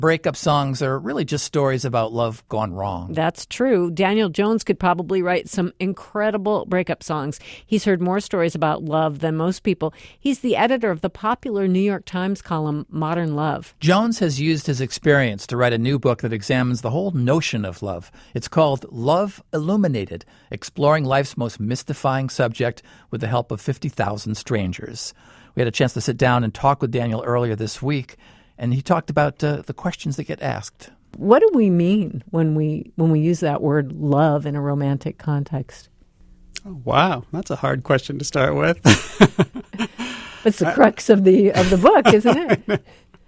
breakup songs are really just stories about love gone wrong. That's true. Daniel Jones could probably write some incredible breakup songs. He's heard more stories about love than most people. He's the editor of the popular New York Times column Modern Love. Jones has used his experience to write a new book that examines the whole notion of love. It's called Love Illuminated, exploring life's most mystifying subject with the help of 50,000 strangers. We had a chance to sit down and talk with Daniel earlier this week, and he talked about the questions that get asked. What do we mean when we use that word love in a romantic context? Oh, wow, that's a hard question to start with. It's the crux of the book, isn't it?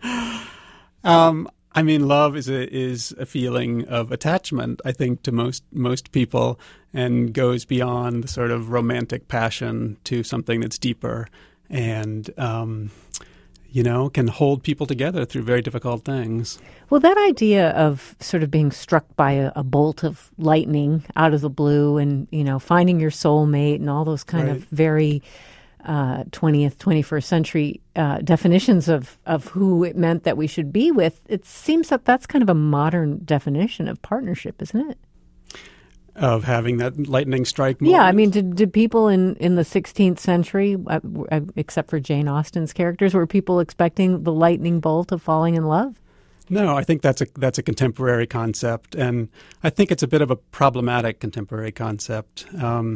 I mean, love is a feeling of attachment, I think, to most people, and goes beyond the sort of romantic passion to something that's deeper and can hold people together through very difficult things. Well, that idea of sort of being struck by a bolt of lightning out of the blue and, finding your soulmate and all those kind of very 20th, 21st century definitions of who it meant that we should be with, it seems that that's kind of a modern definition of partnership, isn't it? Of having that lightning strike moment? Yeah, I mean, did people in the 16th century, except for Jane Austen's characters, were people expecting the lightning bolt of falling in love? No, I think that's a contemporary concept, and I think it's a bit of a problematic contemporary concept.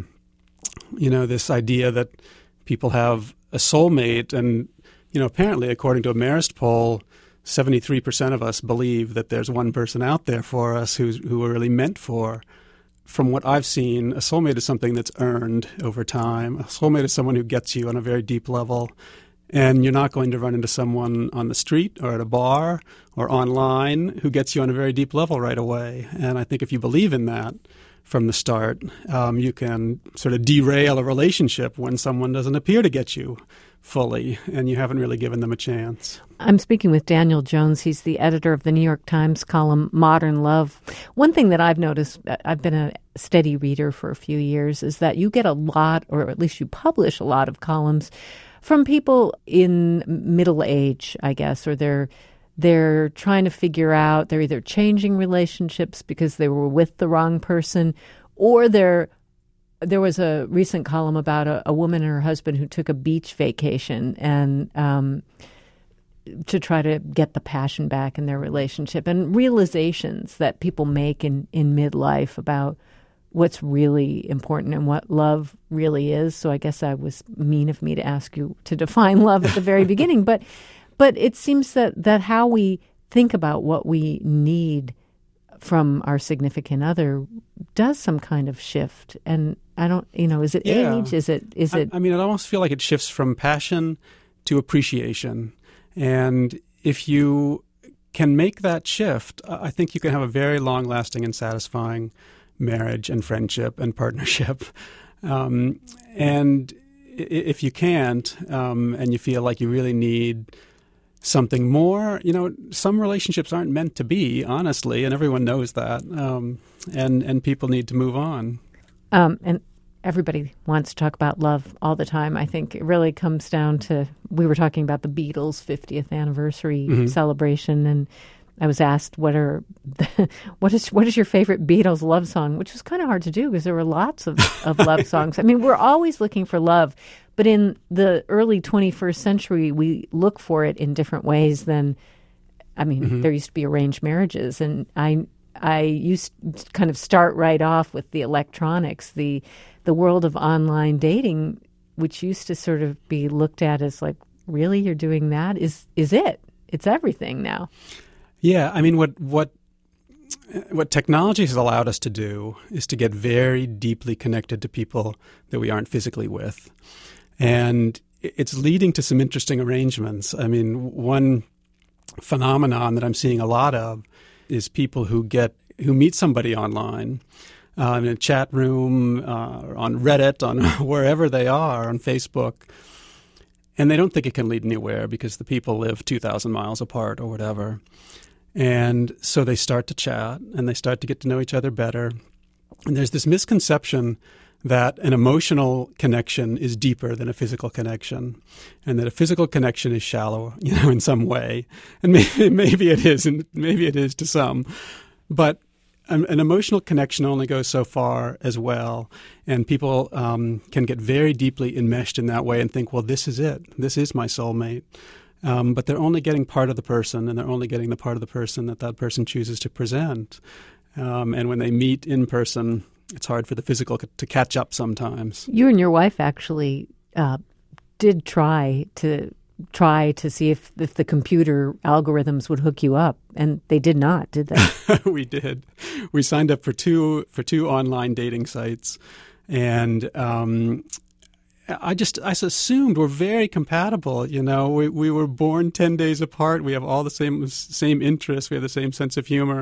This idea that people have a soulmate, and apparently, according to a Marist poll, 73% of us believe that there's one person out there for us who we're really meant for. From what I've seen, a soulmate is something that's earned over time. A soulmate is someone who gets you on a very deep level, and you're not going to run into someone on the street or at a bar or online who gets you on a very deep level right away. And I think if you believe in that from the start, you can sort of derail a relationship when someone doesn't appear to get you fully and you haven't really given them a chance. I'm speaking with Daniel Jones. He's the editor of the New York Times column Modern Love. One thing that I've noticed, I've been a steady reader for a few years, is that you get a lot, or at least you publish a lot of columns from people in middle age, I guess, or they're trying to figure out, they're either changing relationships because they were with the wrong person, or there was a recent column about a woman and her husband who took a beach vacation and to try to get the passion back in their relationship, and realizations that people make in midlife about what's really important and what love really is. So I guess that was mean of me to ask you to define love at the very beginning, but it seems that how we think about what we need from our significant other does some kind of shift. And I don't, is it age? Is it? I mean, I almost feel like it shifts from passion to appreciation. And if you can make that shift, I think you can have a very long-lasting and satisfying marriage and friendship and partnership. And if you can't, and you feel like you really need something more, some relationships aren't meant to be, honestly, and everyone knows that. And people need to move on. And everybody wants to talk about love all the time. I think it really comes down to, we were talking about the Beatles' 50th anniversary celebration, and I was asked, what is your favorite Beatles love song? Which was kind of hard to do because there were lots of love songs. I mean, we're always looking for love, but in the early 21st century, we look for it in different ways than, there used to be arranged marriages, and I used to kind of start right off with the electronics, the world of online dating, which used to sort of be looked at as like, really, you're doing that? Is it? It's everything now. Yeah, I mean, what technology has allowed us to do is to get very deeply connected to people that we aren't physically with. And it's leading to some interesting arrangements. I mean, one phenomenon that I'm seeing a lot of is people who meet somebody online, in a chat room, on Reddit, on wherever they are, on Facebook, and they don't think it can lead anywhere because the people live 2,000 miles apart or whatever. And so they start to chat and they start to get to know each other better. And there's this misconception that an emotional connection is deeper than a physical connection, and that a physical connection is shallow, in some way. And maybe it is, and maybe it is to some. But an emotional connection only goes so far as well, and people can get very deeply enmeshed in that way and think, well, this is it. This is my soulmate. But they're only getting part of the person, and they're only getting the part of the person that person chooses to present. And when they meet in person, it's hard for the physical to catch up sometimes. You and your wife actually did try to see if the computer algorithms would hook you up, and they did not, did they? We did. We signed up for two online dating sites, and I assumed we're very compatible. We were born 10 days apart. We have all the same interests. We have the same sense of humor.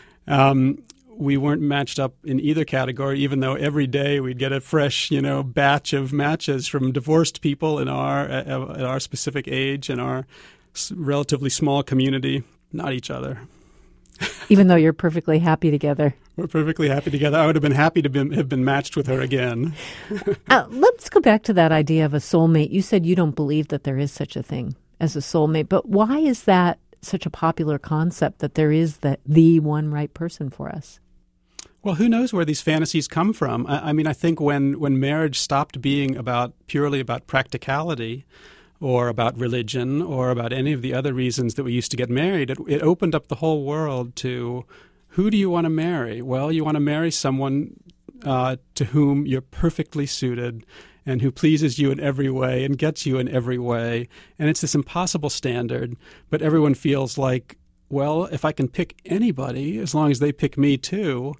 We weren't matched up in either category, even though every day we'd get a fresh, batch of matches from divorced people at our specific age and our relatively small community, not each other. Even though you're perfectly happy together. We're perfectly happy together. I would have been happy to have been matched with her again. Let's go back to that idea of a soulmate. You said you don't believe that there is such a thing as a soulmate, but why is that such a popular concept, that there is the one right person for us? Well, who knows where these fantasies come from? I think when marriage stopped being purely about practicality or about religion or about any of the other reasons that we used to get married, it opened up the whole world to, who do you want to marry? Well, you want to marry someone to whom you're perfectly suited and who pleases you in every way and gets you in every way. And it's this impossible standard, but everyone feels like, well, if I can pick anybody, as long as they pick me too,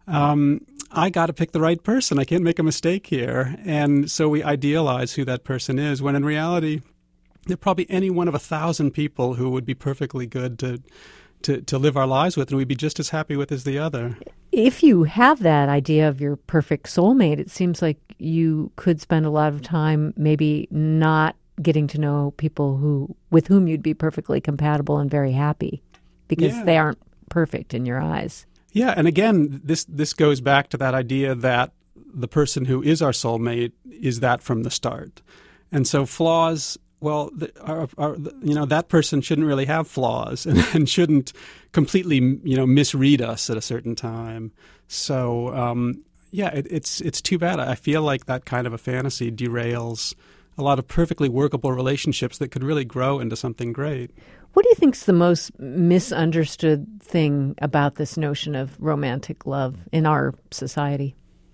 I got to pick the right person. I can't make a mistake here. And so we idealize who that person is, when in reality, they're probably any one of 1,000 people who would be perfectly good to live our lives with, and we'd be just as happy with as the other. If you have that idea of your perfect soulmate, it seems like you could spend a lot of time maybe not getting to know people with whom you'd be perfectly compatible and very happy, because they aren't perfect in your eyes. Yeah, and again, this goes back to that idea that the person who is our soulmate is that from the start. And so flaws, well, that person shouldn't really have flaws and shouldn't completely, misread us at a certain time. So, it's too bad. I feel like that kind of a fantasy derails a lot of perfectly workable relationships that could really grow into something great. What do you think is the most misunderstood thing about this notion of romantic love in our society?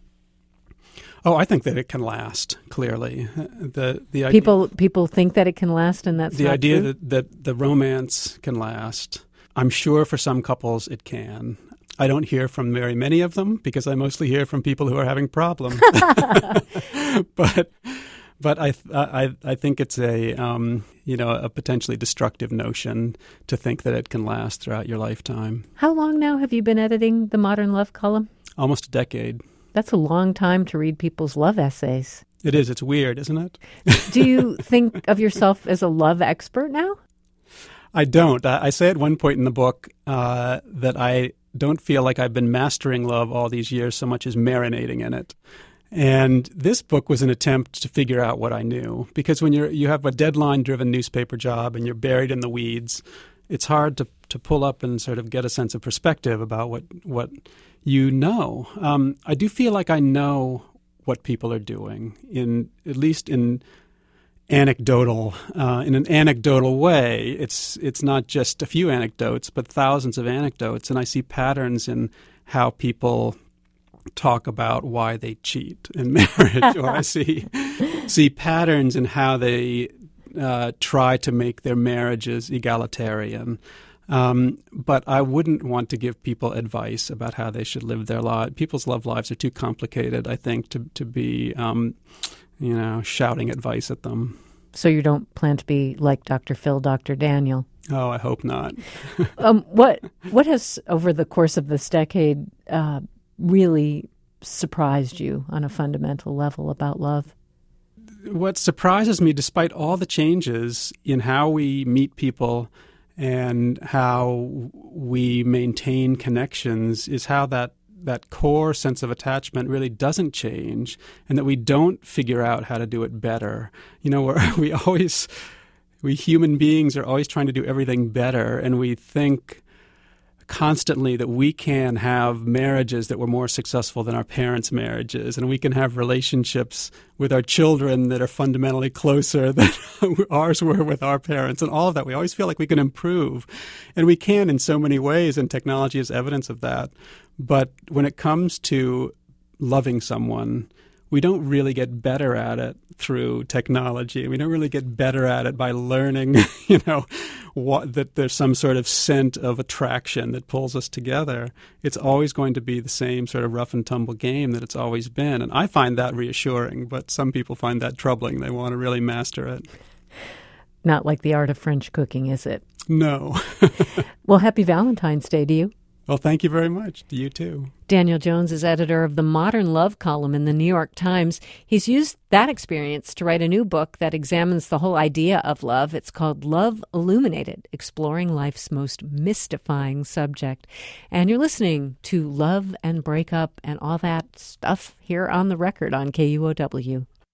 Oh, I think that it can last, clearly. The idea, people think that it can last, and that's the not idea true? that the romance can last. I'm sure for some couples it can. I don't hear from very many of them because I mostly hear from people who are having problems. But I think it's a potentially destructive notion to think that it can last throughout your lifetime. How long now have you been editing the Modern Love column? Almost a decade. That's a long time to read people's love essays. It is. It's weird, isn't it? Do you think of yourself as a love expert now? I don't. I say at one point in the book that I don't feel like I've been mastering love all these years so much as marinating in it. And this book was an attempt to figure out what I knew. Because when you have a deadline-driven newspaper job and you're buried in the weeds, it's hard to pull up and sort of get a sense of perspective about what you know. I do feel like I know what people are doing, at least in an anecdotal way. It's not just a few anecdotes, but thousands of anecdotes, and I see patterns in how people talk about why they cheat in marriage, or I see patterns in how they try to make their marriages egalitarian. But I wouldn't want to give people advice about how they should live their lives. People's love lives are too complicated, I think, to be shouting advice at them. So you don't plan to be like Dr. Phil, Dr. Daniel? Oh, I hope not. What has, over the course of this decade, really surprised you on a fundamental level about love? What surprises me, despite all the changes in how we meet people and how we maintain connections, is how that that core sense of attachment really doesn't change, and that we don't figure out how to do it better. You know, we human beings are always trying to do everything better, and we think constantly that we can have marriages that were more successful than our parents' marriages, and we can have relationships with our children that are fundamentally closer than ours were with our parents, and all of that. We always feel like we can improve, and we can in so many ways, and technology is evidence of that. But when it comes to loving someone, we don't really get better at it through technology. We don't really get better at it by learning, that there's some sort of scent of attraction that pulls us together. It's always going to be the same sort of rough and tumble game that it's always been. And I find that reassuring, but some people find that troubling. They want to really master it. Not like the art of French cooking, is it? No. Well, happy Valentine's Day to you. Well, thank you very much. To you, too. Daniel Jones is editor of the Modern Love column in the New York Times. He's used that experience to write a new book that examines the whole idea of love. It's called Love Illuminated, Exploring Life's Most Mystifying Subject. And you're listening to Love and Breakup and all that stuff here on The Record on KUOW.